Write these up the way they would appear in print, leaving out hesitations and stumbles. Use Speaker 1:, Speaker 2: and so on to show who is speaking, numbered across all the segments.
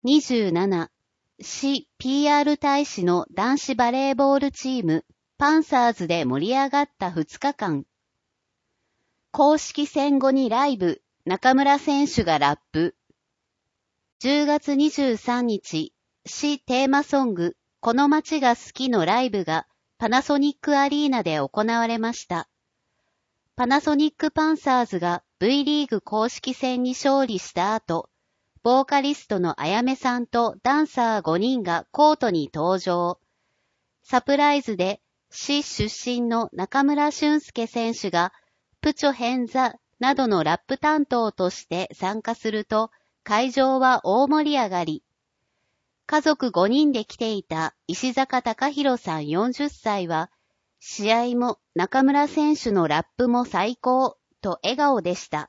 Speaker 1: 27、市 PR 大使の男子バレーボールチーム、パンサーズで盛り上がった2日間。公式戦後にライブ、中村選手がラップ。10月23日、市テーマソング、この街が好きのライブがパナソニックアリーナで行われました。パナソニックパンサーズが V リーグ公式戦に勝利した後、ボーカリストのあやめさんとダンサー5人がコートに登場。サプライズで市出身の中村俊輔選手がプチョヘンザなどのラップ担当として参加すると会場は大盛り上がり。家族5人で来ていた石坂貴弘さん40歳は試合も中村選手のラップも最高と笑顔でした。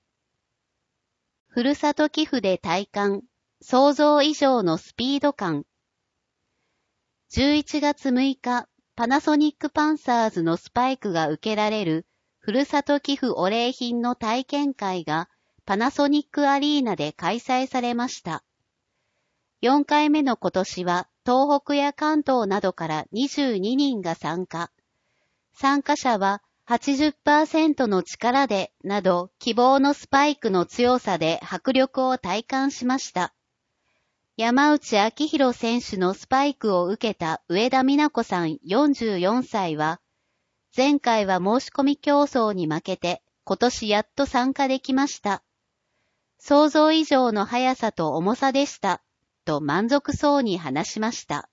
Speaker 1: ふるさと寄付で体感、想像以上のスピード感。11月6日、パナソニックパンサーズのスパイクが受けられるふるさと寄付お礼品の体験会がパナソニックアリーナで開催されました。4回目の今年は東北や関東などから22人が参加。参加者は80% の力でなど希望のスパイクの強さで迫力を体感しました。山内昭弘選手のスパイクを受けた上田美奈子さん44歳は、前回は申し込み競争に負けて今年やっと参加できました。想像以上の速さと重さでした、と満足そうに話しました。